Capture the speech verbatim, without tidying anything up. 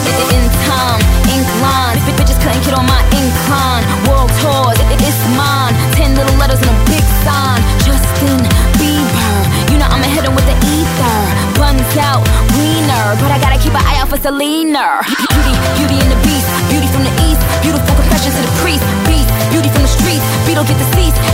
In time, ink lines, bitches couldn't get on my incline. World tours, it's mine. Ten little letters and a big sign. Justin Bieber, you know I'ma hit him with the ether. Buns out, wiener, but I gotta keep an eye out for Selena. Beauty, beauty and the beast, beauty from the east. Beautiful confessions to the priest. Beast, beauty from the streets. Beetle get the seats.